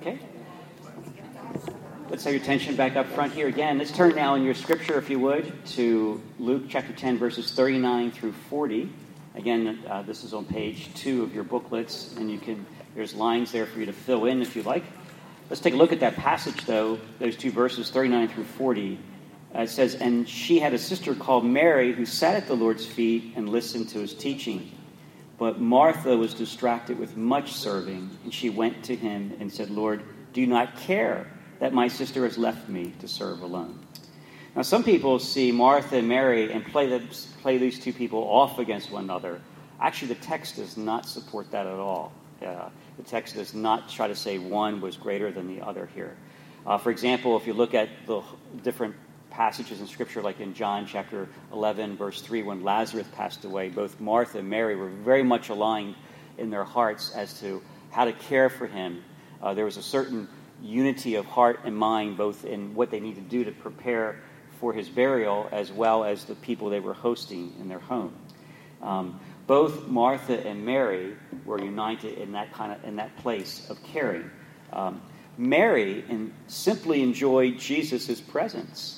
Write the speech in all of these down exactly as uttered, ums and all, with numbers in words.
Okay. Let's have your attention back up front here again. Let's turn now in your scripture, if you would, to Luke chapter ten, verses thirty-nine through forty. Again, uh, this is on page two of your booklets, and you can there's lines there for you to fill in if you like. Let's take a look at that passage, though, those two verses, thirty-nine through forty. Uh, it says, "And she had a sister called Mary who sat at the Lord's feet and listened to his teaching. But Martha was distracted with much serving, and she went to him and said, 'Lord, do you not care that my sister has left me to serve alone?'" Now, some people see Martha and Mary and play, the, play these two people off against one another. Actually, the text does not support that at all. Uh, the text does not try to say one was greater than the other here. Uh, for example, if you look at the different passages in Scripture, like in John chapter eleven, verse three, when Lazarus passed away, both Martha and Mary were very much aligned in their hearts as to how to care for him. Uh, there was a certain unity of heart and mind, both in what they needed to do to prepare for his burial, as well as the people they were hosting in their home. Um, both Martha and Mary were united in that kind of in that place of caring. Um, Mary in, simply enjoyed Jesus' presence.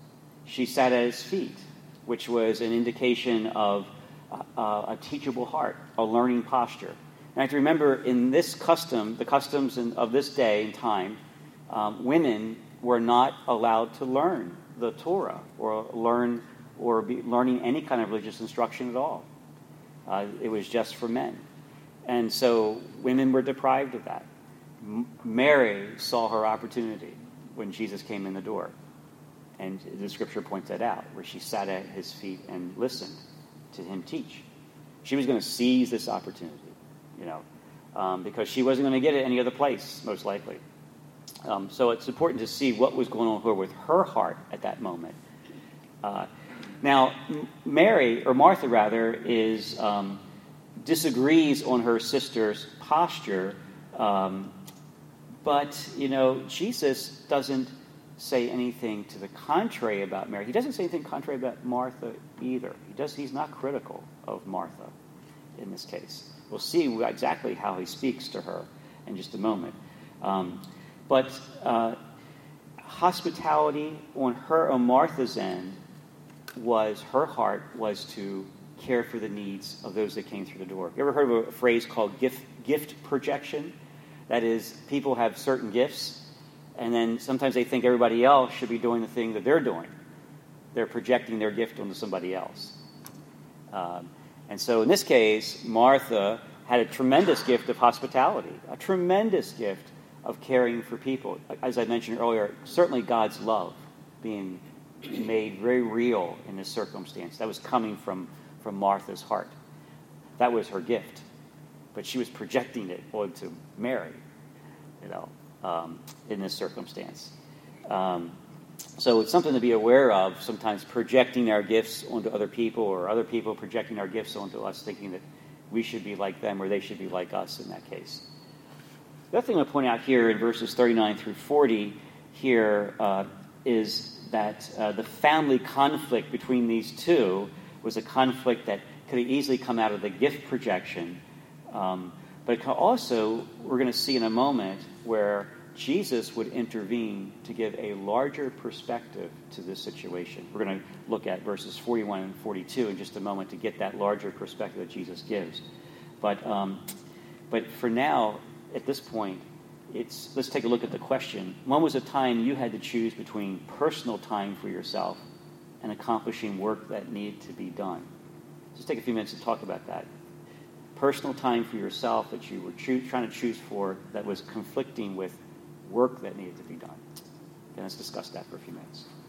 She sat at his feet, which was an indication of uh, a teachable heart, a learning posture. And I have to remember, in this custom, the customs in, of this day and time, um, women were not allowed to learn the Torah or learn or be learning any kind of religious instruction at all. Uh, it was just for men. And so women were deprived of that. M- Mary saw her opportunity when Jesus came in the door. And the scripture points that out, where she sat at his feet and listened to him teach. She was going to seize this opportunity, you know, um, because she wasn't going to get it any other place, most likely. Um, so it's important to see what was going on here with her heart at that moment. Uh, now, Mary, or Martha rather, is um, disagrees on her sister's posture, um, but, you know, Jesus doesn't say anything to the contrary about Mary. He doesn't say anything contrary about Martha either. He does. He's not critical of Martha in this case. We'll see exactly how he speaks to her in just a moment. Um, but uh, hospitality on her, on Martha's end, was her heart was to care for the needs of those that came through the door. You ever heard of a phrase called gift gift projection? That is, people have certain gifts, and then sometimes they think everybody else should be doing the thing that they're doing. They're projecting their gift onto somebody else. Um, and so in this case, Martha had a tremendous gift of hospitality, a tremendous gift of caring for people. As I mentioned earlier, certainly God's love being made very real in this circumstance. That was coming from, from Martha's heart. That was her gift. But she was projecting it onto Mary, you know. Um, in this circumstance. Um, so it's something to be aware of, sometimes projecting our gifts onto other people, or other people projecting our gifts onto us, thinking that we should be like them or they should be like us in that case. The other thing I want to point out here in verses thirty-nine through forty here uh, is that uh, the family conflict between these two was a conflict that could easily come out of the gift projection. Um, But it also, we're going to see in a moment, where Jesus would intervene to give a larger perspective to this situation. We're going to look at verses forty-one and forty-two in just a moment to get that larger perspective that Jesus gives. But um, but for now, at this point, it's let's take a look at the question. When was a time you had to choose between personal time for yourself and accomplishing work that needed to be done? Just take a few minutes to talk about that. Personal time for yourself that you were choo- trying to choose for that was conflicting with work that needed to be done. And let's discuss that for a few minutes.